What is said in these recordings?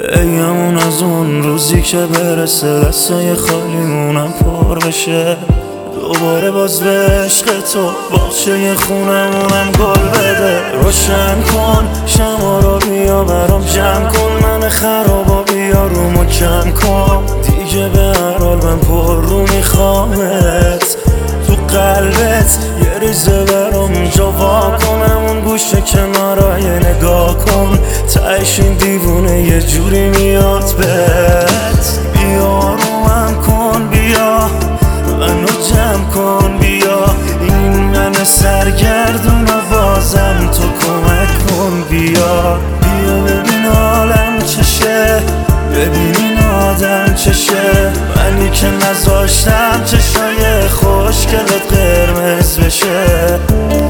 بگمون از اون روزی که برسه دستای خالیمونم پر بشه، دوباره باز به عشق تو باغچه خونمونم گل بده. روشن کن شما رو بیا برام جمع کن، من خرابا بیا رومو کم کن، دیگه به هر حال من پر رو میخوامت. تو قلبت یه ریزه برام جا وا کنم، اون گوشه کنارای نگاه کن، تهش این دیوونه یه جوری میاد بهت. بیا روم کن بیا منو جمع کن، بیا این من سرگردون و بازم تو کمک کن. بیا بیا ببین حالم چشه، ببین این آدم چشه، منی که نذاشتم چشای خوشگلت قرمز بشه.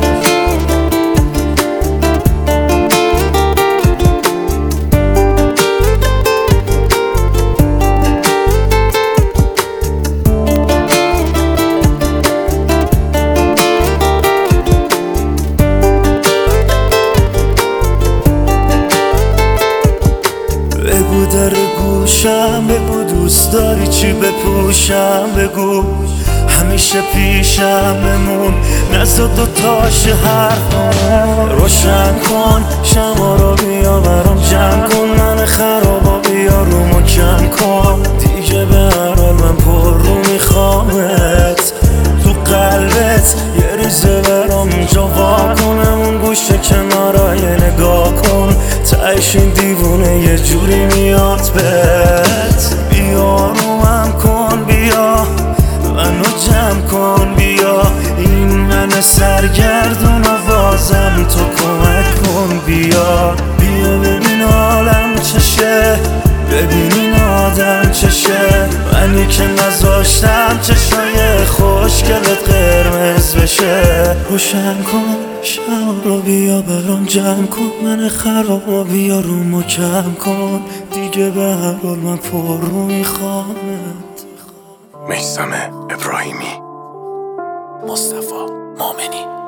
بگو در گوشم، بگو دوست داری چی بپوشم، بگو همیشه پیشم بمون، نزد دوتاش حرفم. روشن کن شما رو بیا برام جمع کن، من خرابا بیا رومو کم کن، دیگه به هر حال من پر رو میخوامت. تو قلبت یه ریزه برام جا وا کنم، اون گوشه کنارای نگاه کن، تهش این دیوونه یه جوری میاد بهت. بیا رومم کن بیا منو جمع کن، بیا این من سرگردون و بازم تو کمک کن. بیا بیا ببین حالم چشه، ببین این آدم چشه، منی که نذاشتم چشای خوشگلت قرمز بشه. روشن کن شب رو بیا برام جمع کن، من خرابا بیا رومو کم کن، دیگه به هر حال من پر رو میخوامت. میثم ابراهیمی، مصطفی مؤمنی.